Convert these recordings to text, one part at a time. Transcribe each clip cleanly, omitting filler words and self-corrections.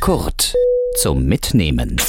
Kurt zum Mitnehmen.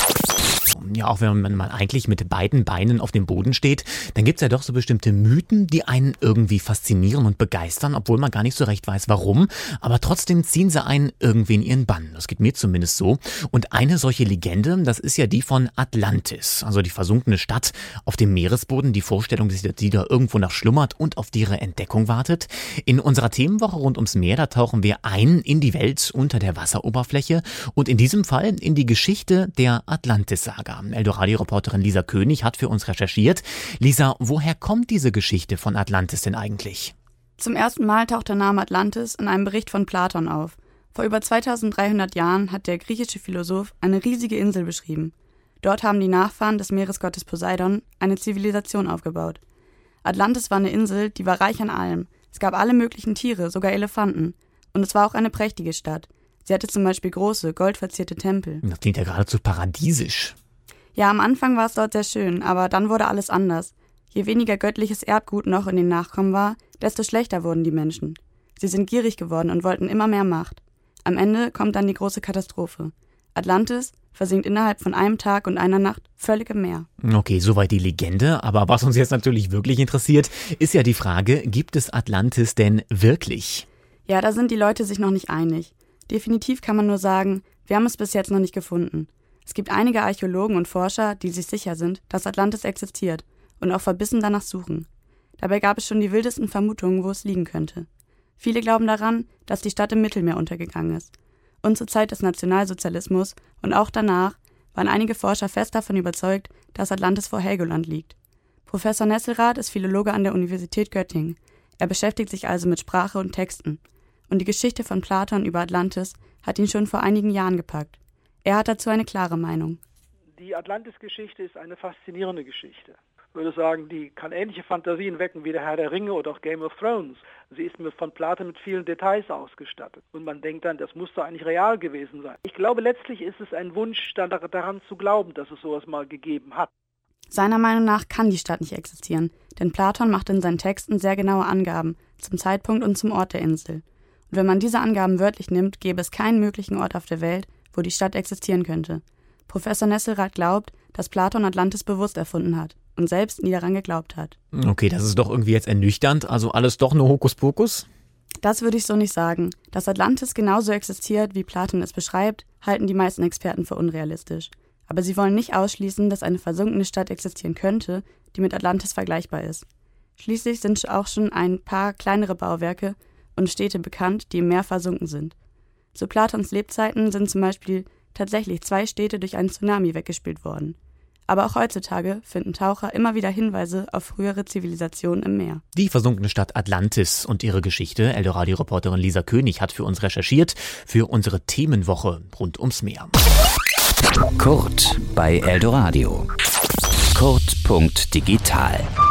Ja, auch wenn man mal eigentlich mit beiden Beinen auf dem Boden steht, dann gibt's ja doch so bestimmte Mythen, die einen irgendwie faszinieren und begeistern, obwohl man gar nicht so recht weiß, warum. Aber trotzdem ziehen sie einen irgendwie in ihren Bann. Das geht mir zumindest so. Und eine solche Legende, das ist ja die von Atlantis. Also die versunkene Stadt auf dem Meeresboden, die Vorstellung, dass die da irgendwo noch schlummert und auf ihre Entdeckung wartet. In unserer Themenwoche rund ums Meer, da tauchen wir ein in die Welt unter der Wasseroberfläche und in diesem Fall in die Geschichte der Atlantis-Saga. Eldoradio-Reporterin Lisa König hat für uns recherchiert. Lisa, woher kommt diese Geschichte von Atlantis denn eigentlich? Zum ersten Mal taucht der Name Atlantis in einem Bericht von Platon auf. Vor über 2300 Jahren hat der griechische Philosoph eine riesige Insel beschrieben. Dort haben die Nachfahren des Meeresgottes Poseidon eine Zivilisation aufgebaut. Atlantis war eine Insel, die war reich an allem. Es gab alle möglichen Tiere, sogar Elefanten. Und es war auch eine prächtige Stadt. Sie hatte zum Beispiel große, goldverzierte Tempel. Das klingt ja geradezu paradiesisch. Ja, am Anfang war es dort sehr schön, aber dann wurde alles anders. Je weniger göttliches Erbgut noch in den Nachkommen war, desto schlechter wurden die Menschen. Sie sind gierig geworden und wollten immer mehr Macht. Am Ende kommt dann die große Katastrophe. Atlantis versinkt innerhalb von einem Tag und einer Nacht völlig im Meer. Okay, soweit die Legende. Aber was uns jetzt natürlich wirklich interessiert, ist ja die Frage, gibt es Atlantis denn wirklich? Ja, da sind die Leute sich noch nicht einig. Definitiv kann man nur sagen, wir haben es bis jetzt noch nicht gefunden. Es gibt einige Archäologen und Forscher, die sich sicher sind, dass Atlantis existiert und auch verbissen danach suchen. Dabei gab es schon die wildesten Vermutungen, wo es liegen könnte. Viele glauben daran, dass die Stadt im Mittelmeer untergegangen ist. Und zur Zeit des Nationalsozialismus und auch danach waren einige Forscher fest davon überzeugt, dass Atlantis vor Helgoland liegt. Professor Nesselrath ist Philologe an der Universität Göttingen. Er beschäftigt sich also mit Sprache und Texten. Und die Geschichte von Platon über Atlantis hat ihn schon vor einigen Jahren gepackt. Er hat dazu eine klare Meinung. Die Atlantis-Geschichte ist eine faszinierende Geschichte. Ich würde sagen, die kann ähnliche Fantasien wecken wie der Herr der Ringe oder auch Game of Thrones. Sie ist von Platon mit vielen Details ausgestattet. Und man denkt dann, das muss doch eigentlich real gewesen sein. Ich glaube, letztlich ist es ein Wunsch, daran zu glauben, dass es sowas mal gegeben hat. Seiner Meinung nach kann die Stadt nicht existieren, denn Platon macht in seinen Texten sehr genaue Angaben zum Zeitpunkt und zum Ort der Insel. Und wenn man diese Angaben wörtlich nimmt, gäbe es keinen möglichen Ort auf der Welt, wo die Stadt existieren könnte. Professor Nesselrath glaubt, dass Platon Atlantis bewusst erfunden hat und selbst nie daran geglaubt hat. Okay, das ist doch irgendwie jetzt ernüchternd, also alles doch nur Hokuspokus? Das würde ich so nicht sagen. Dass Atlantis genauso existiert, wie Platon es beschreibt, halten die meisten Experten für unrealistisch. Aber sie wollen nicht ausschließen, dass eine versunkene Stadt existieren könnte, die mit Atlantis vergleichbar ist. Schließlich sind auch schon ein paar kleinere Bauwerke und Städte bekannt, die im Meer versunken sind. Zu Platons Lebzeiten sind zum Beispiel tatsächlich 2 Städte durch einen Tsunami weggespült worden. Aber auch heutzutage finden Taucher immer wieder Hinweise auf frühere Zivilisationen im Meer. Die versunkene Stadt Atlantis und ihre Geschichte, Eldoradio-Reporterin Lisa König hat für uns recherchiert, für unsere Themenwoche rund ums Meer. Kurt bei Eldoradio. Kurt.digital